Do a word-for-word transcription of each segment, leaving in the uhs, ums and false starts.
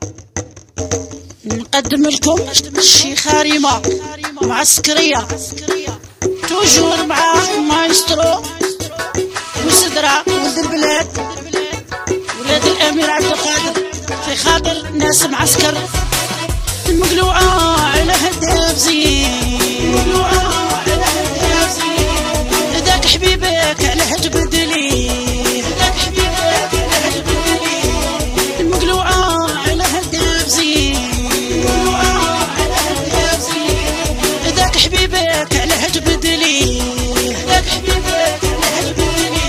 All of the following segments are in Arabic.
نقدم لكم الشيخة ريما معسكرية توجور مع مايسترو وسدرة ولد البلاد ولاد الأمير عبد القادر في خاطر ناس معسكر المقلوعة على هداف زين المقلوعة على هداف زين ذاك حبيبك على هتبدلي ذاك حبيبك على هتبدلي المقلوعة على هداف زين المقلوعة على هداف زين ذاك حبيبك على هتبدلي ذاك حبيبك على هتبدلي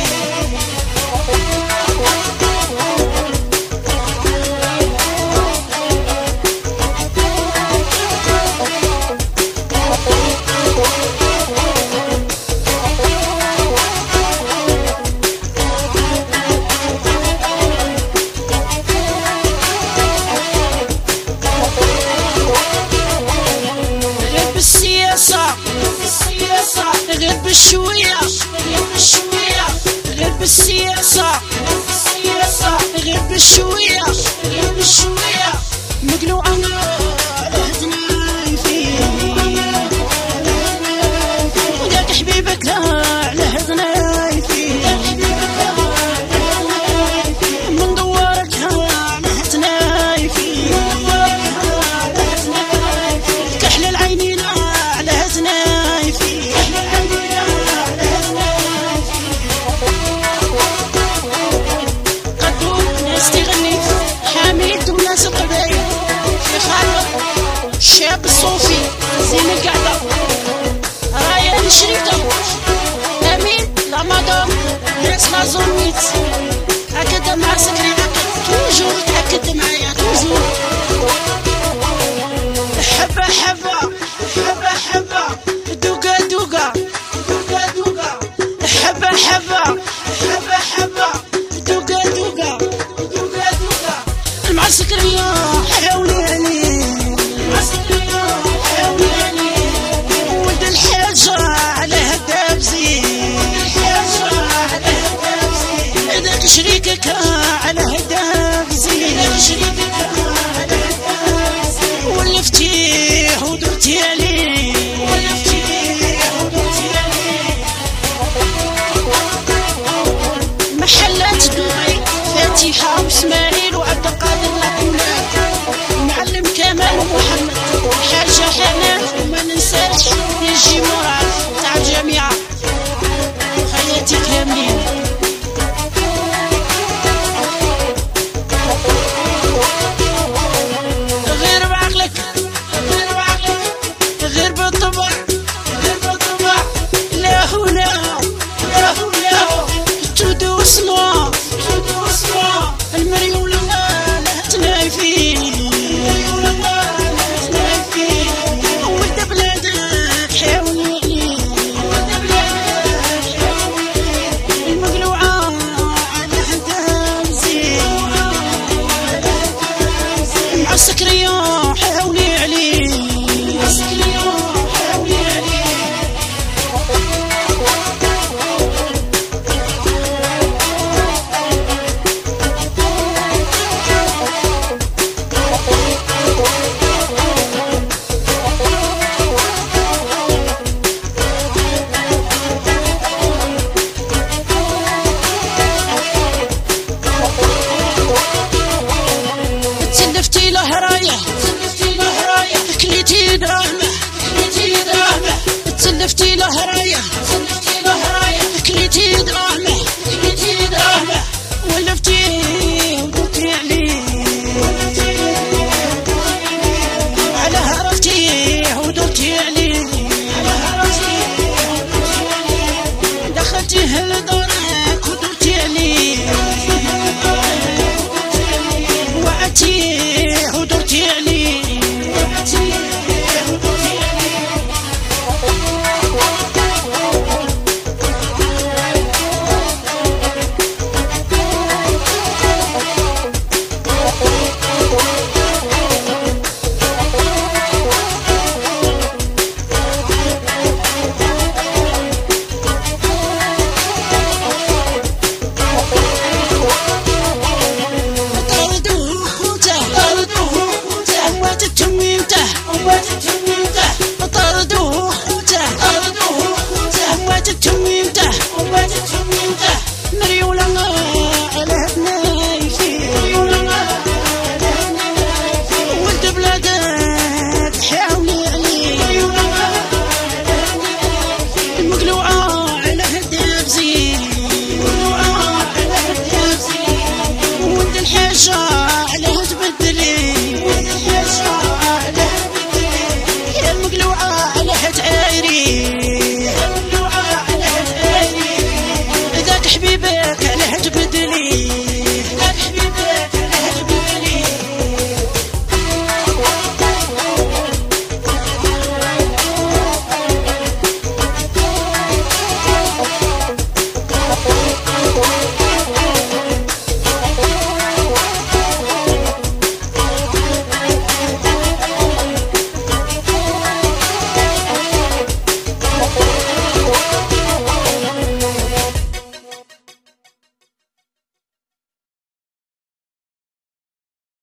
غير بالشوية غير بالشوية غير بالسياسة السياسة غير بالشوية غير بالشوية مقلوعة على هدنايفي وذاك حبيبك لا على هدنايفي من دورتها على هدنايفي كحل العينين على هدنايفي الشاب الصوفي زين القعدة رايا الشريطة أمين لا مدام ناس لا زوميت هكذا مع سكري توجور تأكد معايا توجور حبة حبة حبة حبة دوقة دوقة دوقة دوقة حبة حبة حبة حبة دوقة دوقة دوقة دوقة المعسكرية حولي عليه ولد الحاجة على هداف زين ذاك شريكك على هداف زين ولفتيه ودرتي عليه محلات دبي فاتحة واسماعيل وعبد القادر الأولاد معلم كمال ومحمد حاجة حنان وما ننساش يجي مراد تاع الجامعة وخياتي كاملين غير بعقلك غير بعقلك غير بالطبع غير بالطبع لا هنا لا هنا تدوس ما تدوس ما المريول لا لا تنايفين عسكرية حاولي عليه عسكرية حاولي عليه تسلفتي له رايه تسلفتي له رايه كليتي دراهمه كليتي دراهمه تسلفتي له رايه تسلفتي له رايه كليتي دراهمه كليتي دراهمه ولفتيه ودرتي عليه على هرفتيه ودرتي عليه على هرفتيه ودرتي عليه دخلتيه لدارك ودرتي عليه وعدتيه ودرتي عليه وعدتيه ودرتي عليه طردوه وجدت